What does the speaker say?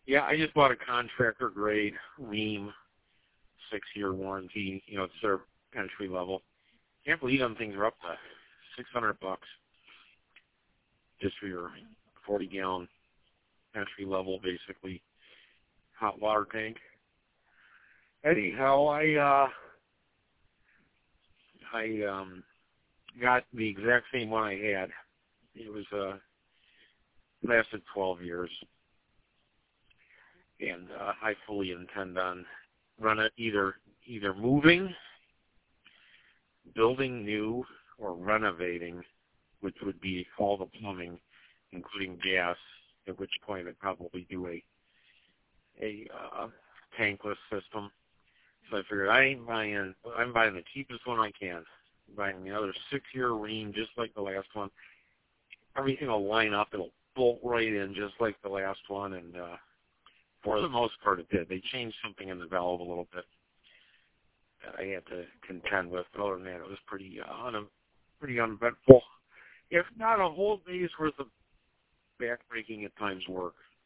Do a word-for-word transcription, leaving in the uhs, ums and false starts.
Yeah, I just bought a contractor grade Rheem six year warranty. You know, it's their entry level. Can't believe them things are up to six hundred bucks just for your forty gallon entry level, basically hot water tank. Anyhow, I uh, I um, got the exact same one I had. It was uh, lasted twelve years, and uh, I fully intend on run it either either moving, building new, or renovating, which would be all the plumbing, including gas. At which point I'd probably do a a uh, tankless system. So I figured I ain't buying. I'm buying the cheapest one I can. I'm buying another six-year Rheem, just like the last one. Everything will line up. It'll bolt right in, just like the last one. And uh, for the most part, it did. They changed something in the valve a little bit that I had to contend with. But other than that, it was pretty uh, un- pretty uneventful. If not a whole day's worth of backbreaking at times work.